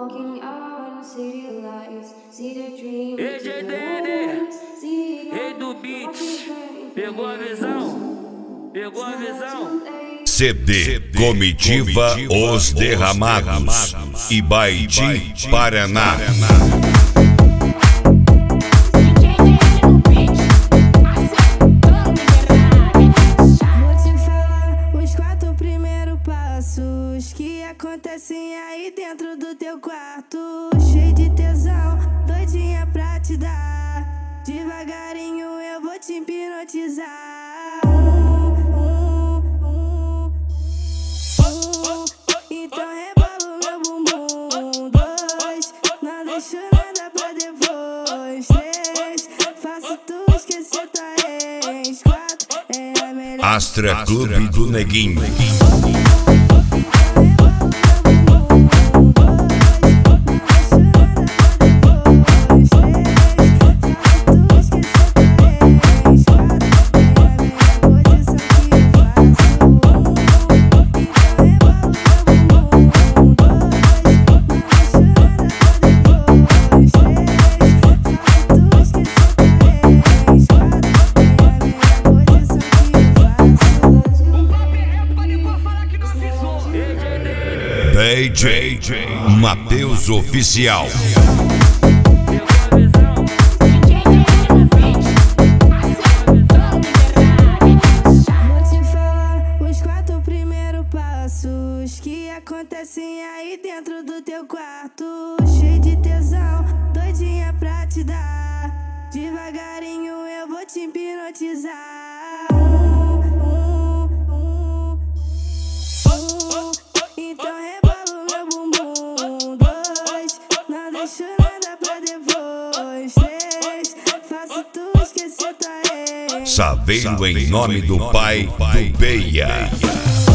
Walking out city lights, see the dream. EGDD, rei do beat, pegou a visão, pegou a visão. CD Comitiva Os Derramados, Ibaiti, Paraná. Que acontecem aí dentro do teu quarto, cheio de tesão, doidinha pra te dar. Devagarinho eu vou te hipnotizar. Então rebola o meu bumbum. 2, não deixo nada pra depois. 3, faço tu esquecer tua ex. 4, é a melhor. Astra Clube do Neguinho. DJ Matheus Oficial. Vou te falar os 4 primeiros passos que acontecem aí dentro do teu quarto, cheio de tesão, doidinha pra te dar. Devagarinho eu vou te hipnotizar. Então rebola o meu bumbum. 2, não deixo nada pra depois. 3, faço tu esquecer tua ex. Saveiro em nome do pai do Beia.